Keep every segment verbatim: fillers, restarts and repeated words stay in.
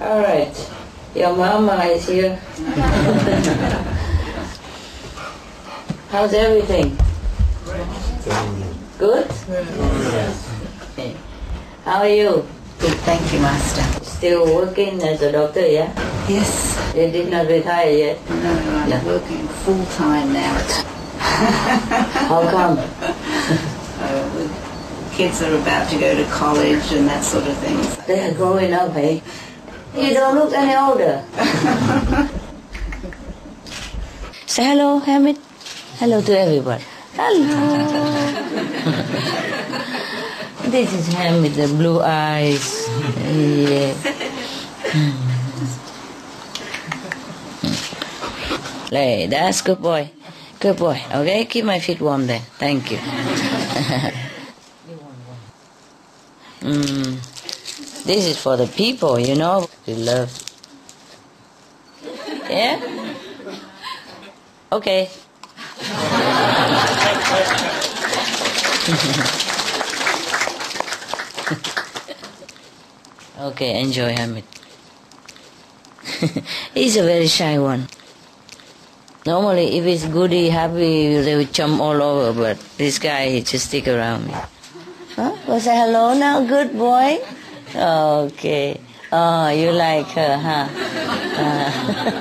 All right. Your mama is here. How's everything? Good? Yes. Okay. How are you? Good, thank you, Master. Still working as a doctor, yeah? Yes. You did not retire yet? No, I'm No. working full time now. How come? uh, with kids are about to go to college and that sort of thing. They are growing up, eh? You don't look any older. Say hello, Hamid. Hello to everybody. Hello. This is Hamid, the blue eyes. Yeah. Lay, that's good boy. Good boy. Okay, keep my feet warm there. Thank you. mm. This is for the people, you know. We love. Yeah? Okay. Okay, enjoy Hamid. He's a very shy one. Normally, if he's goody, happy, they would jump all over, but this guy, he just stick around me. Huh? Well, say hello now, good boy. Okay. Oh, you like her, huh? Uh.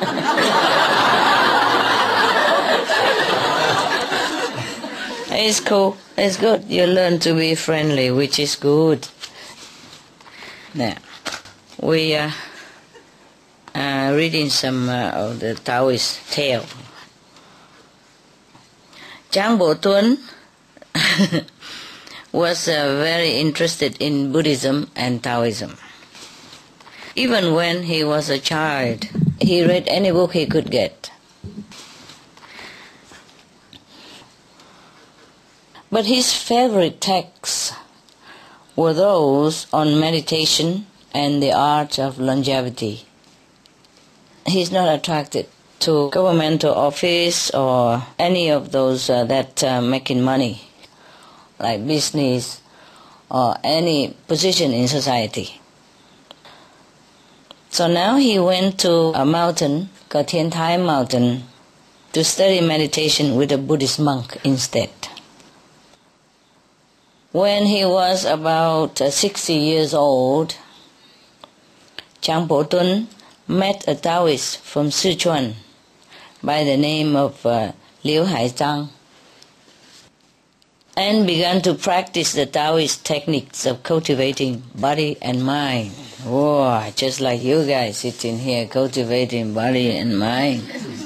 It's cool. It's good. You learn to be friendly, which is good. Now, we are uh, reading some uh, of the Taoist tale. Chang Bo Tuan was uh, very interested in Buddhism and Taoism. Even when he was a child, he read any book he could get. But his favorite texts were those on meditation and the art of longevity. He's not attracted to governmental office or any of those uh, that uh, making money, like business or any position in society. So now he went to a mountain, called Tian Tai Mountain, to study meditation with a Buddhist monk instead. When he was about uh, sixty years old, Chang Po Tun met a Taoist from Sichuan by the name of uh, Liu Haizhang and began to practice the Taoist techniques of cultivating body and mind. Whoa, just like you guys sitting here cultivating body and mind.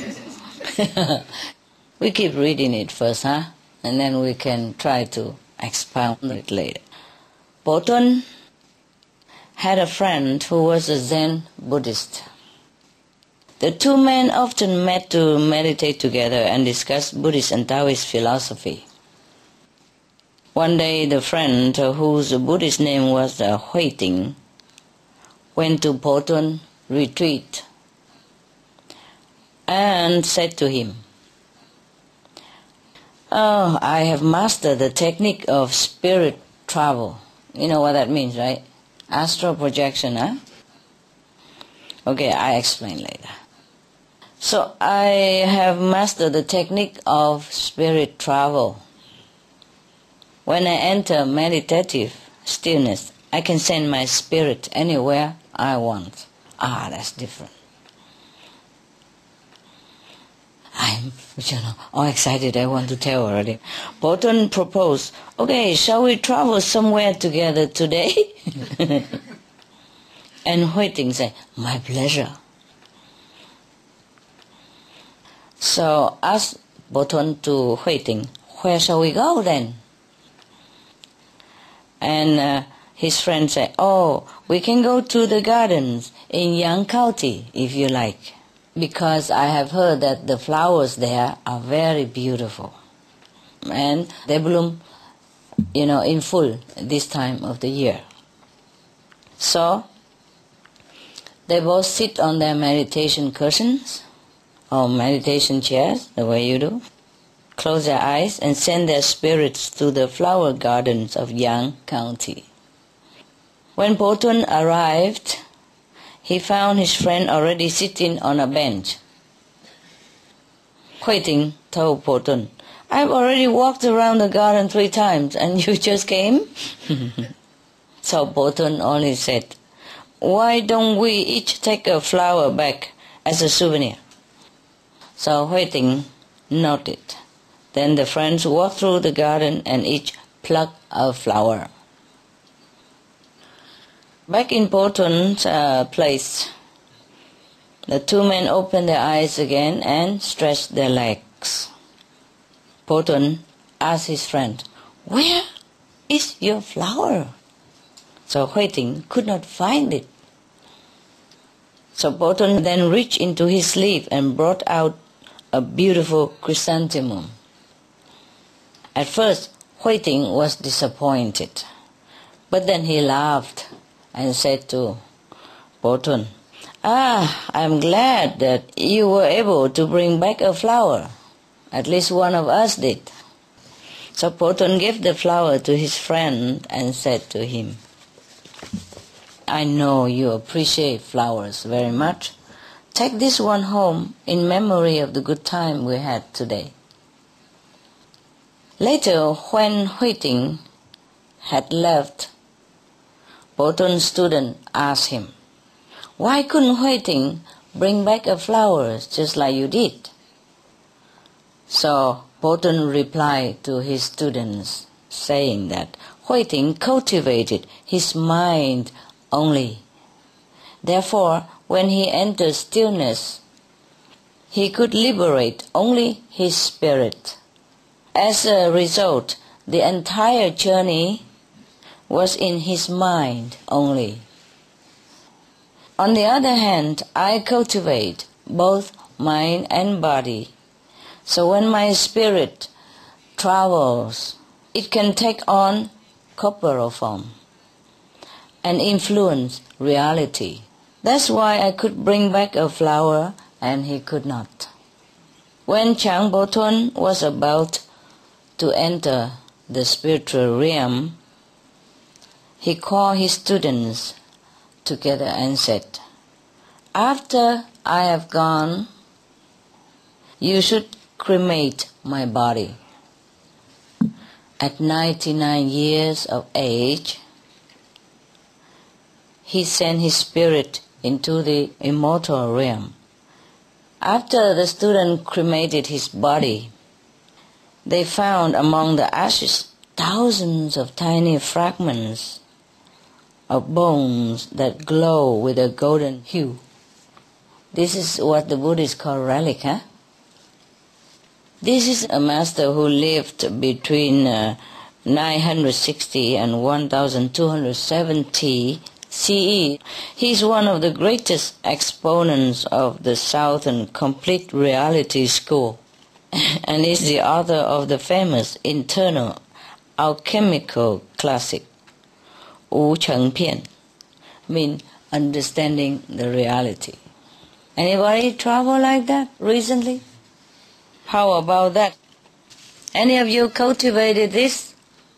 We keep reading it first, huh? And then we can try to expound it later. Po Tun had a friend who was a Zen Buddhist. The two men often met to meditate together and discuss Buddhist and Taoist philosophy. One day the friend, whose Buddhist name was uh, Hui Ting, went to Po Tun retreat and said to him, "Oh, I have mastered the technique of spirit travel." You know what that means, right? Astral projection, huh? Okay, I explain later. So I have mastered the technique of spirit travel. When I enter meditative stillness, I can send my spirit anywhere I want. Ah, that's different. I'm, you know, all excited. I want to tell already. Po Tun proposed, "Okay, shall we travel somewhere together today?" And Hui Ting said, "My pleasure." So asked Po Tun to Hui Ting, "Where shall we go then?" And uh, his friend said, "Oh, we can go to the gardens in Yang County if you like, because I have heard that the flowers there are very beautiful. And they bloom, you know, in full this time of the year." So they both sit on their meditation cushions or meditation chairs, the way you do, close their eyes and send their spirits to the flower gardens of Yang County. When Po Tun arrived, he found his friend already sitting on a bench. Hui Ting told Po Tun, "I've already walked around the garden three times and you just came?" So Po Tun only said, "Why don't we each take a flower back as a souvenir?" So Hui Ting nodded. Then the friends walked through the garden and each plucked a flower. Back in Po Tun's uh, place, the two men opened their eyes again and stretched their legs. Po Tun asked his friend, "Where is your flower?" So Hui Ting could not find it. So Po Tun then reached into his sleeve and brought out a beautiful chrysanthemum. At first, Hui Ting was disappointed, but then he laughed and said to Po Tun, "Ah, I'm glad that you were able to bring back a flower. At least one of us did." So Po Tun gave the flower to his friend and said to him, "I know you appreciate flowers very much. Take this one home in memory of the good time we had today." Later, when Hui Ting had left, Po Tun's student asked him, "Why couldn't Hui Ting bring back a flower just like you did?" So Po Tun replied to his students, saying that Hui Ting cultivated his mind only. Therefore, when he entered stillness, he could liberate only his spirit. As a result, the entire journey was in his mind only. On the other hand, I cultivate both mind and body. So when my spirit travels, it can take on corporal form and influence reality. That's why I could bring back a flower and he could not. When Chang Bo Tun was about to enter the spiritual realm, he called his students together and said, "After I have gone, you should cremate my body." At ninety-nine years of age, he sent his spirit into the immortal realm. After the student cremated his body, they found among the ashes thousands of tiny fragments of bones that glow with a golden hue. This is what the Buddhists call relic, huh? This is a master who lived between uh, nine hundred sixty and one thousand two hundred seventy C E. He is one of the greatest exponents of the Southern Complete Reality School and is the author of the famous internal alchemical classic, Wu Cheng Pian, mean understanding the reality. Anybody travel like that recently? How about that? Any of you cultivated this?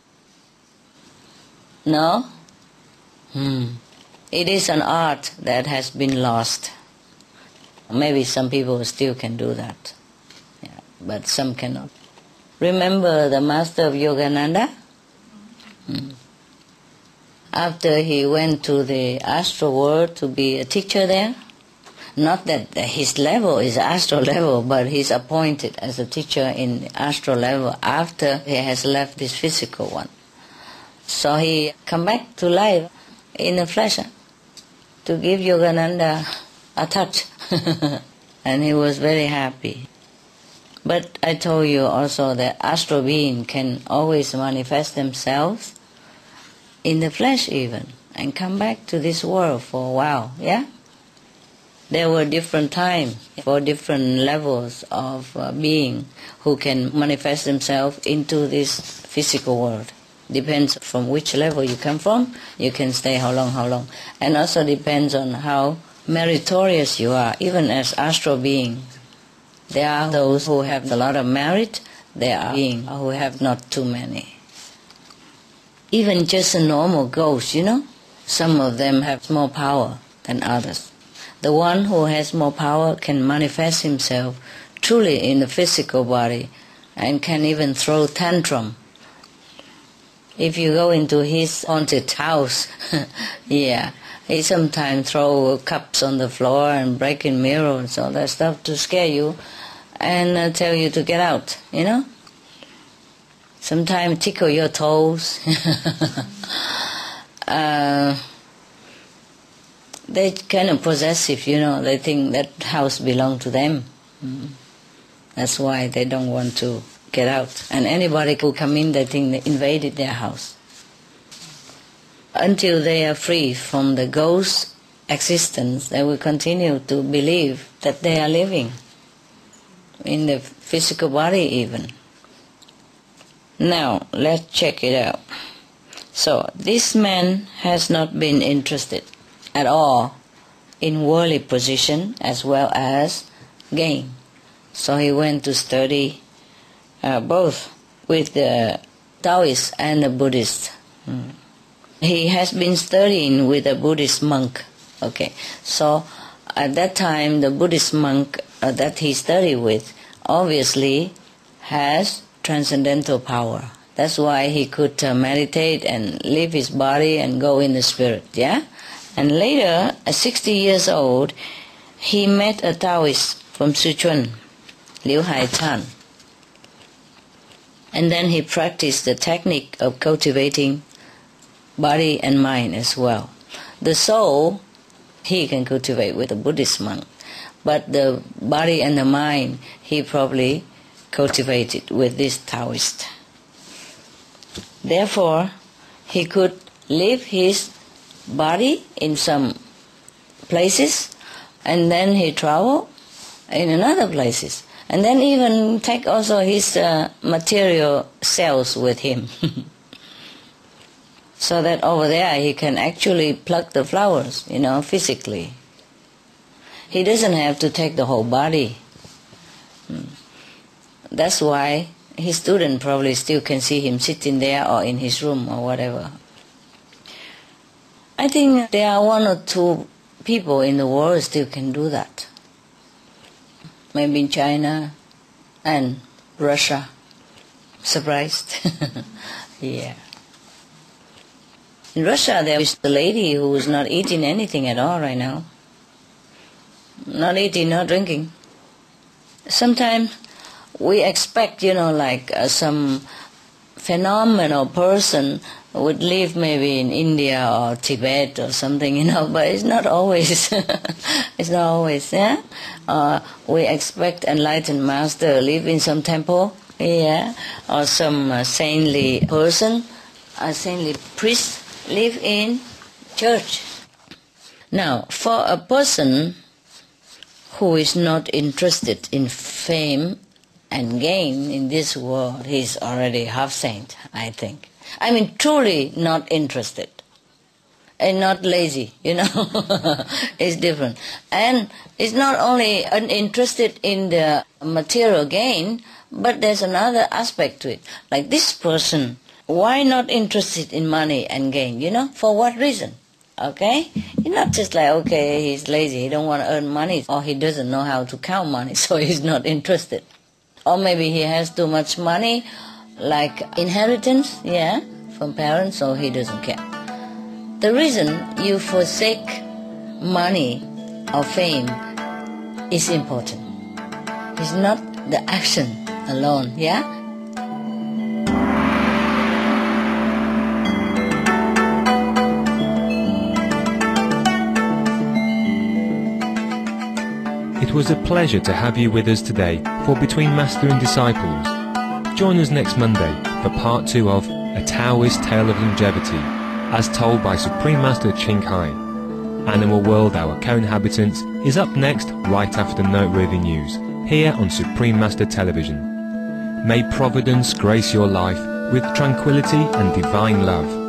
No? Hmm. It is an art that has been lost. Maybe some people still can do that, yeah, but some cannot. Remember the master of Yogananda? Hmm. After he went to the astral world to be a teacher there, not that his level is astral level, but he's appointed as a teacher in the astral level after he has left this physical one. So he come back to life in the flesh to give Yogananda a touch. And he was very happy. But I told you also that astral beings can always manifest themselves in the flesh even, and come back to this world for a while, yeah? There were different times for different levels of uh, being who can manifest themselves into this physical world. Depends from which level you come from, you can stay how long, how long. And also depends on how meritorious you are, even as astral beings. There are those who have a lot of merit, there are beings who have not too many. Even just a normal ghost, you know, some of them have more power than others. The one who has more power can manifest himself truly in the physical body and can even throw tantrum. If you go into his haunted house, yeah, he sometimes throw cups on the floor and breaking mirrors, all that stuff to scare you and uh, tell you to get out, you know. Sometimes tickle your toes. uh, they're kind of possessive, you know. They think that house belongs to them. Mm. That's why they don't want to get out. And anybody who come in, they think they invaded their house. Until they are free from the ghost existence, they will continue to believe that they are living in the physical body even. Now, let's check it out. So, this man has not been interested at all in worldly position as well as gain. So he went to study uh, both with the Taoist and the Buddhist. Mm. He has been studying with a Buddhist monk. Okay, so at that time the Buddhist monk uh, that he studied with obviously has transcendental power. That's why he could uh, meditate and leave his body and go in the spirit, yeah? And later, at sixty years old, he met a Taoist from Sichuan, Liu Hai Chan. And then he practiced the technique of cultivating body and mind as well. The soul, he can cultivate with a Buddhist monk, but the body and the mind, he probably cultivated with this Taoist. Therefore, he could leave his body in some places, and then he travel in another places, and then even take also his uh, material cells with him. So that over there he can actually pluck the flowers, you know, physically. He doesn't have to take the whole body. That's why his student probably still can see him sitting there or in his room or whatever. I think there are one or two people in the world still can do that. Maybe in China and Russia. Surprised? Yeah. In Russia there is a lady who is not eating anything at all right now. Not eating, not drinking. Sometimes we expect, you know, like uh, some phenomenal person would live maybe in India or Tibet or something, you know, but it's not always. It's not always, yeah? Uh, we expect enlightened master live in some temple, yeah, or some uh, saintly person, a saintly priest live in church. Now, for a person who is not interested in fame and gain in this world, he's already half saint, I think. I mean, truly not interested. And not lazy, you know. It's different. And it's not only uninterested in the material gain, but there's another aspect to it. Like this person, why not interested in money and gain, you know? For what reason? Okay? You're not just like, okay, he's lazy, he don't want to earn money, or he doesn't know how to count money, so he's not interested. Or maybe he has too much money, like inheritance, yeah, from parents, so he doesn't care. The reason you forsake money or fame is important. It's not the action alone, yeah? It was a pleasure to have you with us today for Between Master and Disciples. Join us next Monday for part two of A Taoist Tale of Longevity, as told by Supreme Master Ching Hai. Animal World, Our Co-Inhabitants is up next right after Noteworthy News, here on Supreme Master Television. May Providence grace your life with tranquility and divine love.